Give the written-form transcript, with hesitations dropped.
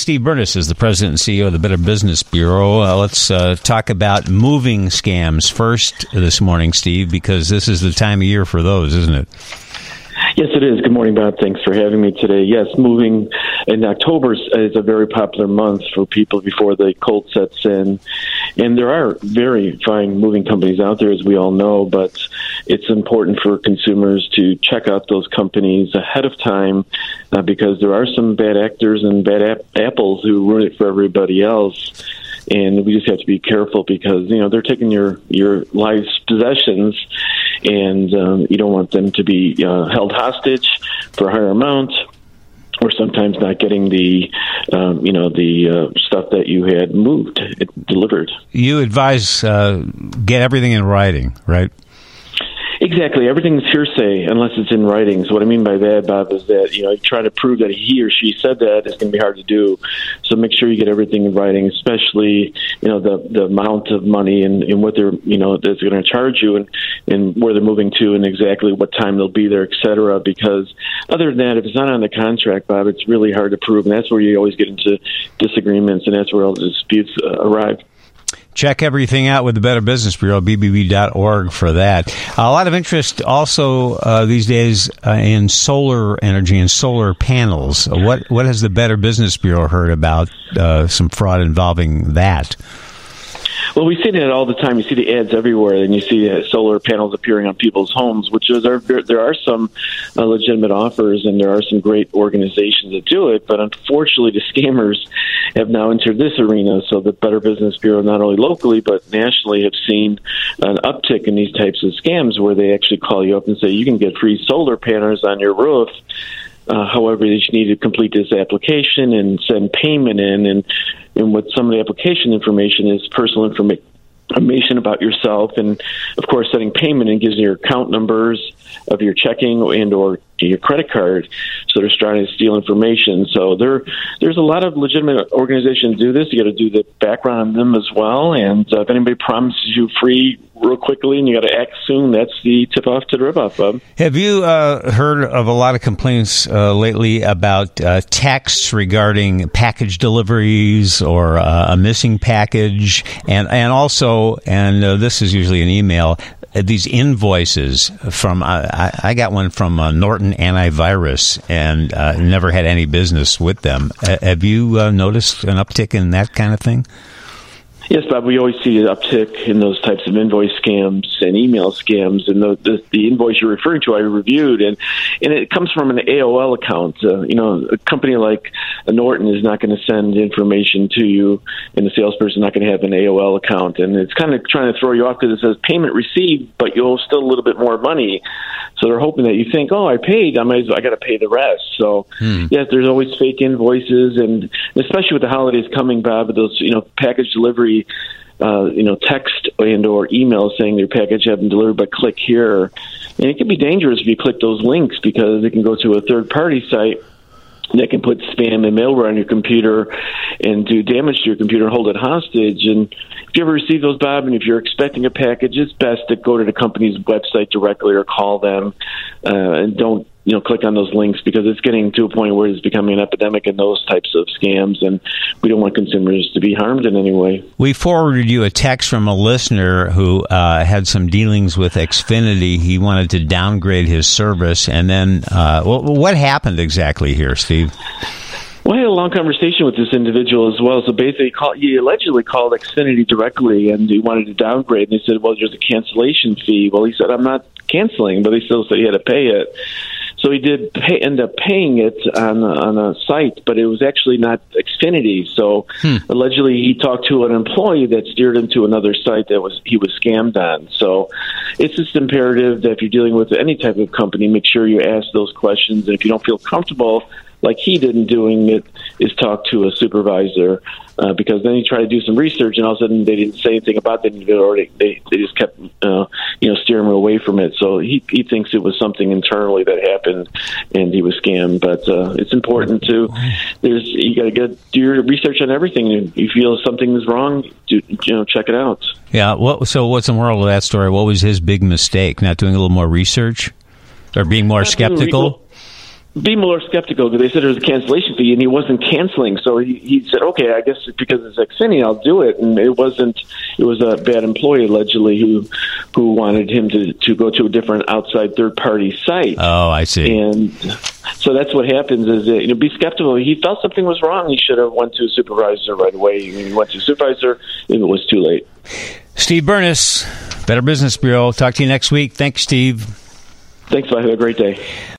Steve Burness is the president and CEO of the Better Business Bureau. Let's talk about moving scams first this morning, Steve, because this is the time of year for those, isn't it? Yes, it is. Good morning, Bob. Thanks for having me today. Yes, moving in October is a very popular month for people before the cold sets in. And there are very fine moving companies out there, as we all know, but it's important for consumers to check out those companies ahead of time because there are some bad actors and bad apples who ruin it for everybody else. And we just have to be careful because, they're taking your life's possessions, and you don't want them to be held hostage for a higher amount, or sometimes not getting the stuff that you had delivered. You advise get everything in writing, right? Exactly. Everything's hearsay unless it's in writing. So what I mean by that, Bob, is that, you try to prove that he or she said that is going to be hard to do. So make sure you get everything in writing, especially, the amount of money and what they're, that's going to charge you and where they're moving to and exactly what time they'll be there, et cetera. Because other than that, if it's not on the contract, Bob, it's really hard to prove. And that's where you always get into disagreements, and that's where all the disputes arrive. Check everything out with the Better Business Bureau, bbb.org for that. A lot of interest also these days in solar energy and solar panels. What has the Better Business Bureau heard about some fraud involving that? Well, we see that all the time. You see the ads everywhere, and you see solar panels appearing on people's homes, there are some legitimate offers, and there are some great organizations that do it. But unfortunately, the scammers have now entered this arena. So the Better Business Bureau, not only locally but nationally, have seen an uptick in these types of scams where they actually call you up and say you can get free solar panels on your roof. However, you just need to complete this application and send payment in. And what some of the application information is personal information about yourself. And, of course, setting payment in gives you your account numbers of your checking and or your credit card. So they're trying to steal information. So there's a lot of legitimate organizations do this. You got to do the background on them as well. And if anybody promises you free real quickly and you got to act soon, that's the tip-off to the rip-off, Bob. Have you heard of a lot of complaints lately about texts regarding package deliveries or a missing package? And also, this is usually an email, these invoices from, I got one from Norton Antivirus and never had any business with them. Have you noticed an uptick in that kind of thing? Yes, Bob, we always see an uptick in those types of invoice scams and email scams. And the invoice you're referring to, I reviewed, and it comes from an AOL account. A company like Norton is not going to send information to you, and the salesperson is not going to have an AOL account. And it's kind of trying to throw you off because it says payment received, but you owe still a little bit more money. So they're hoping that you think, oh, I paid, I got to pay the rest. So, yes, there's always fake invoices, and especially with the holidays coming, Bob, those, package delivery, text and or email saying your package has been delivered, but click here. And it can be dangerous if you click those links because it can go to a third-party site that can put spam and malware on your computer and do damage to your computer and hold it hostage. And if you ever receive those, Bob, and if you're expecting a package, it's best to go to the company's website directly or call them and don't click on those links because it's getting to a point where it's becoming an epidemic in those types of scams, and we don't want consumers to be harmed in any way. We forwarded you a text from a listener who had some dealings with Xfinity. He wanted to downgrade his service, and then what happened exactly here, Steve? Well, I had a long conversation with this individual as well. So basically, he allegedly called Xfinity directly, and he wanted to downgrade. And they said, well, there's a cancellation fee. Well, he said, I'm not canceling, but they still said he had to pay it. So he did end up paying it on a site, but it was actually not Xfinity. So allegedly he talked to an employee that steered him to another site that he was scammed on. So it's just imperative that if you're dealing with any type of company, make sure you ask those questions. And if you don't feel comfortable, like he did in doing it, is talk to a supervisor because then you try to do some research and all of a sudden they didn't say anything about that. They just kept steering him away from it. So he thinks it was something internally that happened and he was scammed. But it's important you got to do your research on everything. If you feel something is wrong, check it out. Yeah. So what's the moral of that story? What was his big mistake? Not doing a little more research or being more skeptical? be more skeptical because they said there was a cancellation fee and he wasn't canceling. So he said, okay, I guess because it's Xfinity, I'll do it. And it was a bad employee allegedly who wanted him to go to a different outside third party site. Oh, I see. And so that's what happens is that, be skeptical. He felt something was wrong. He should have went to a supervisor right away. He went to a supervisor if it was too late. Steve Burness, Better Business Bureau. Talk to you next week. Thanks, Steve. Thanks. Have a great day.